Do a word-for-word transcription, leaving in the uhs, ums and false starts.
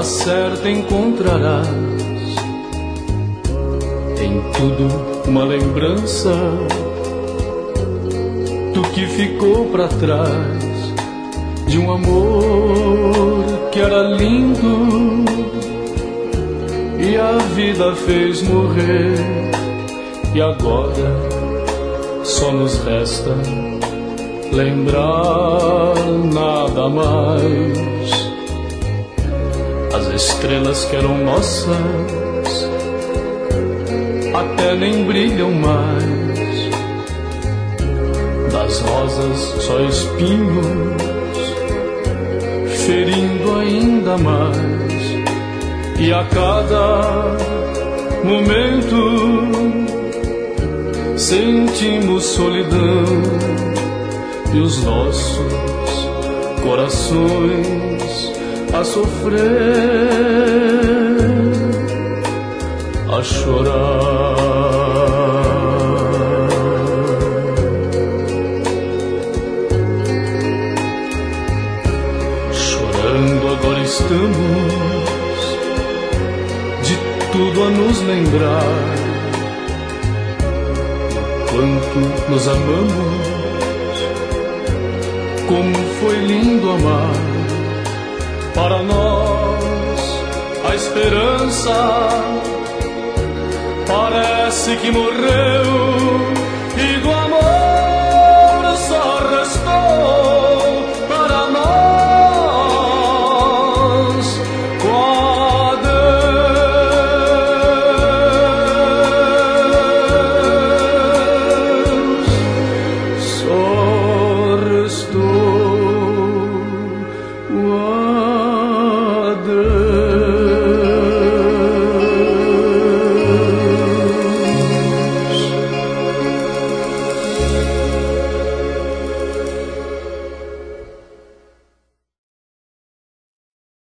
na certa encontrarás em tudo uma lembrança do que ficou pra trás, de um amor que era lindo e a vida fez morrer. E agora só nos resta lembrar, nada mais. As estrelas que eram nossas até nem brilham mais, das rosas só espinhos, ferindo ainda mais. E a cada momento sentimos solidão, e os nossos corações a sofrer, a chorar. Chorando agora estamos, de tudo a nos lembrar, quanto nos amamos, como foi lindo amar. Para nós a esperança parece que morreu,